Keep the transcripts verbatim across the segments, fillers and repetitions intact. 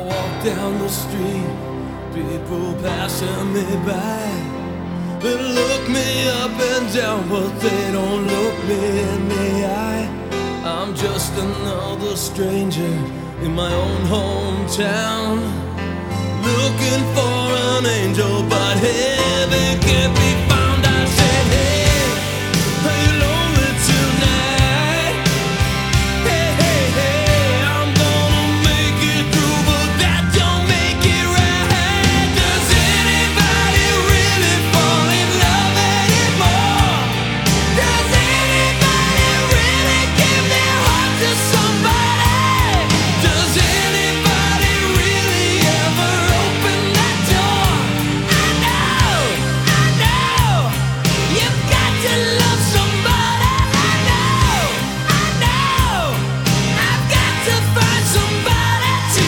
walk down the street, people passing me by. They look me up and down, but they don't look me in the eye. I'm just another stranger in my own hometown, looking for an angel, but heaven can't be found. I said, hey, are you lonely tonight? Hey, hey, hey, I'm gonna make it through, but that don't make it right. Does anybody really fall in love anymore? Does anybody really give their heart to somebody? Does anybody really ever open that door? I know, I know, you've got to love somebody. I know, I know, I've got to find somebody to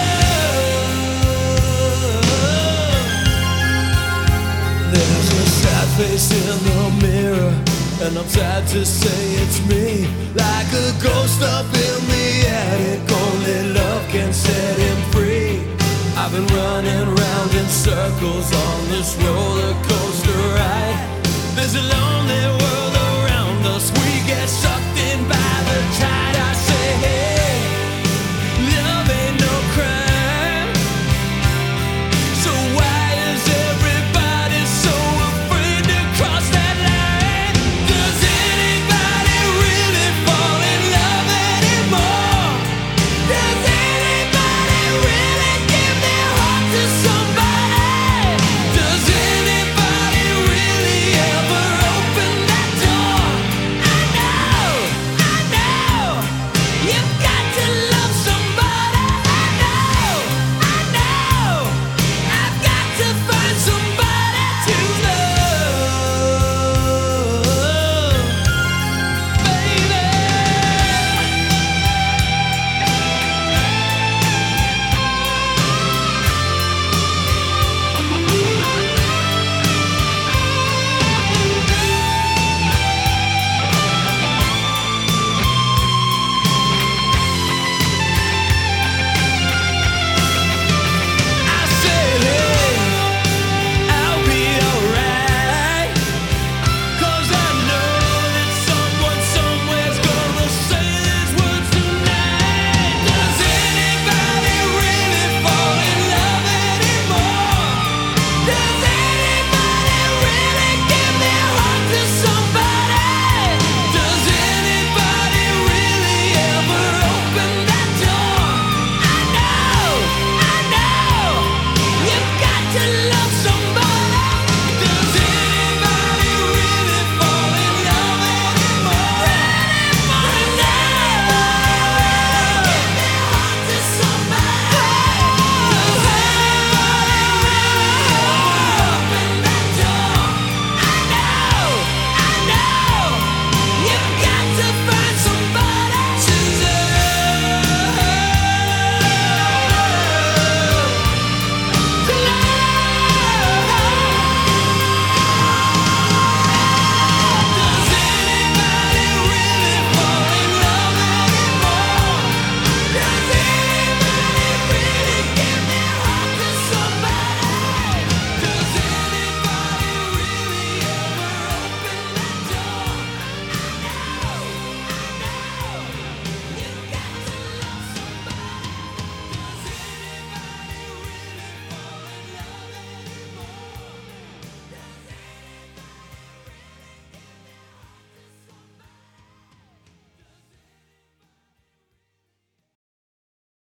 love. There's a sad face in the mirror, and I'm sad to say it's me. Like a ghost up in the attic, only love can set him free. I've been running round in circles on this roller coaster ride. There's a lonely world